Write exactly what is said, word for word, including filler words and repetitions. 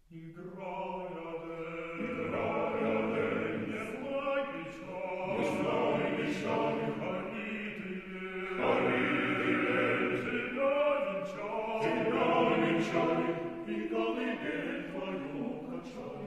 Играя день, играя день, не знай печали, не знай печали, хранители, хранители, тебя венчали, тебя венчали, и колыбель твою качали.